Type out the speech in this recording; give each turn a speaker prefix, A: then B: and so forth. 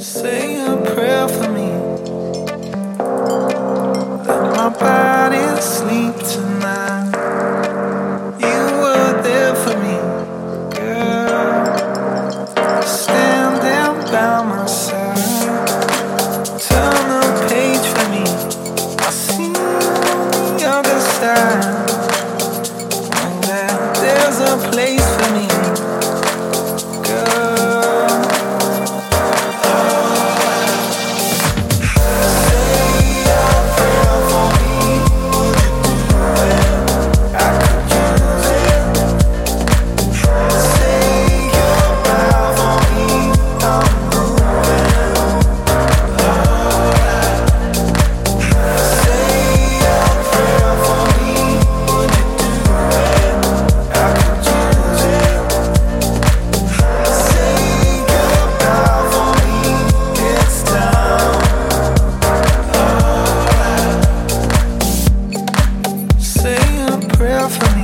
A: Say a prayer for me. Let my body sleep tonight. You were there for me, girl. Standing by my side. Turn the page for me. I see the other side. And that there's a place for me, girl. Say a prayer for me.